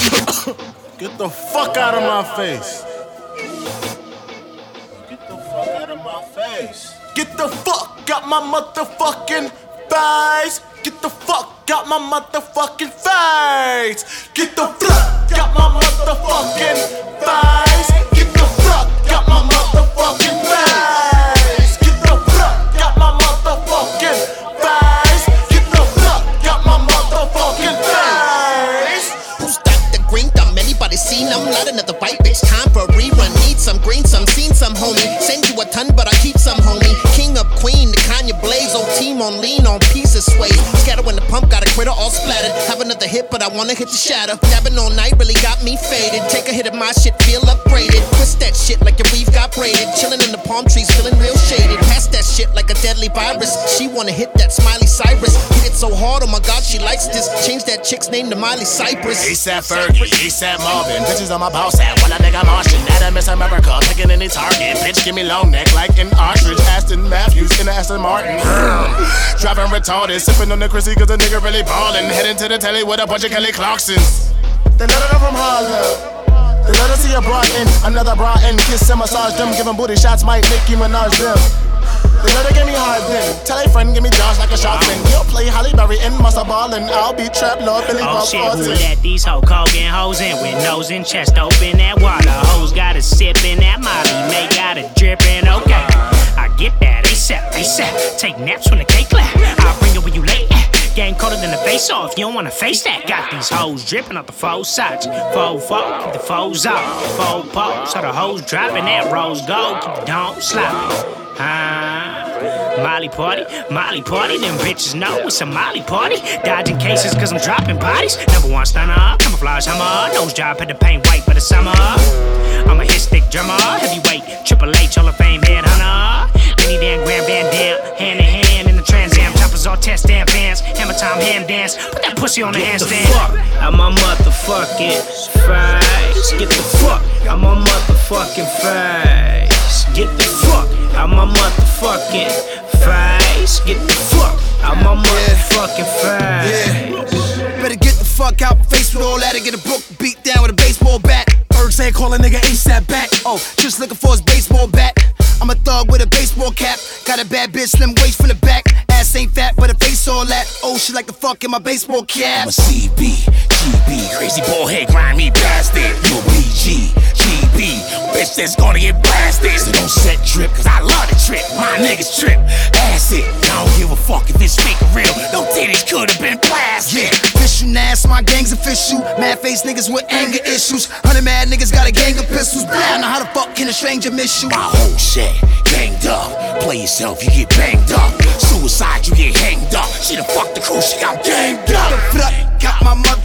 Get the fuck out of my face. Get the fuck out of my face. Get the fuck out my motherfucking face. Get the fuck out my motherfucking face. Get the fuck out my motherfucking face. Get the fuck out my motherfucking face. Get the fuck out my motherfucking face. Get the fuck out my motherfucking face. Who's Dr. Green Thumb? Anybody seen him? Not another white bitch. Time for a rerun. Need some green, some seen some homie. Send you a ton, but I keep some homie. King up queen, the Kanye Blaze. Old team on lean, on pieces sway. Scatter when the pump got a critter all splattered. Have another hit, but I wanna hit the shatter. Dabbing all night really got me faded. Take a hit of my shit, feel upgraded. Twist that shit like your weave got braided. Chillin' in the palm trees, feeling real shaded. Pass that shit like a deadly virus. She wanna hit that Smiley Cyrus. Hit it so hard, oh my god, she likes this. Change that chick's name to Miley Cypress. ASAP Fergie, ASAP Marvin. Bitches on my boss hat while I think I'm Martian. That I miss America, picking any target. Bitch, give me long neck like an ostrich. Aston Matthews in the Aston Martin. Driving retarded, sipping on the Chrissy cause the nigga really ballin'. Heading to the telly with a bunch of Kelly Clarksons. They let her from Harlem. They let her see a bra in, another bra in. Kiss and massage them, giving booty shots, might Nicki Minaj them. They let her give me hard then. Tell a friend, give me Josh like a shark fin. You'll play Halle Berry in Muscle Ball and I'll be trapped, Lord Billy Bob. Oh shit, who let these hoe Kogan hoes in with nose and chest open that water? Hoes got a sip in that Molly, may got a drippin', okay. I get that ASAP, ASAP. Take naps when the cake clap. I'll bring it when you late. Gang colder than the face off, you don't wanna face that. Got these hoes dripping off the faux sides. Faux folk, keep the foes off. Faux pose, so the hoes dropping that rose gold. Keep the dome slopping. Molly party, them bitches know it's a Molly party. Dodging cases cause I'm dropping bodies. Number one stunner, camouflage hammer. Nose job, had the paint white for the summer. I'm a hit stick drummer, heavyweight, Triple H, Hall of Fame headhunter. Mini Dan, Grand Van Dam, hand in hand in the Trans Am. Choppers all test damn fans, hammer time, hand dance. Put that pussy on the handstand. Get the fuck out my motherfucking face. Get the fuck out my motherfucking face. Get the fuck out my motherfucking face. Get the fuck out my motherfucking face. Better get the fuck out my face with all that and get a book beat down with a baseball bat. Bird say call a nigga ASAP back. Oh, just looking for his baseball bat. I'm a thug with a baseball cap. Got a bad bitch, slim waist from the back. Ass ain't fat, but her face all that. Oh, she like the fuck in my baseball cap. I'm a CB, GB, crazy ball head, grimy bastard. You a BG, GB, bitch that's gonna get blasted. So don't set drip, cause I love the trip. My niggas trip, acid. I don't give a fuck if it's fake or real. No titties could've been plastic. Yeah, official Nas, my gang's official. Mad face niggas with anger issues. 100 mad niggas got a gang of pistols. Blah, now how the fuck can a stranger miss you? My whole shit, ganged up. Play yourself, you get banged up. Suicide, you get hanged up. She done fucked the crew, she got ganged up. Got my mother